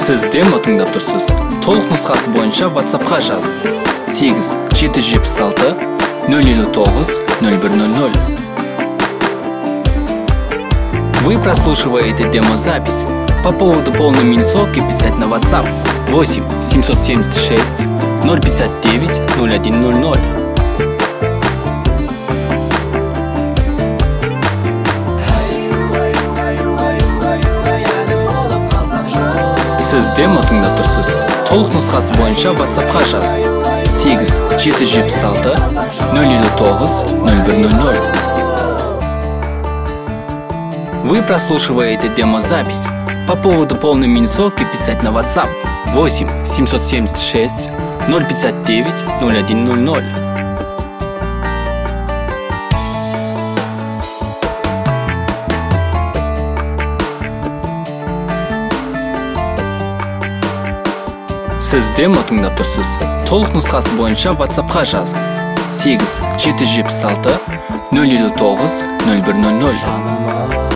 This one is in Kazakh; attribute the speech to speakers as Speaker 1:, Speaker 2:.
Speaker 1: Сіз демо тыңдап тұрсыз. Толық нұсқасы бойынша WhatsApp-қа жазып 8-776 059 0100. Вы прослушиваете демозапись. По поводу полной минусовки писать на WhatsApp 8 776 059 0100. Сіз демо тыңдап тұрсыз. Толық нұсқасы бойынша WhatsApp-қа жазып 8-776 059 0100. Вы прослушиваете демозапись. По поводу полной минусовки писать на WhatsApp 8 776 059 0100. Сіз демо тыңдап тұрсыз. Толық нұсқасы бойынша WhatsApp-қа жазып 8-776 059 0100.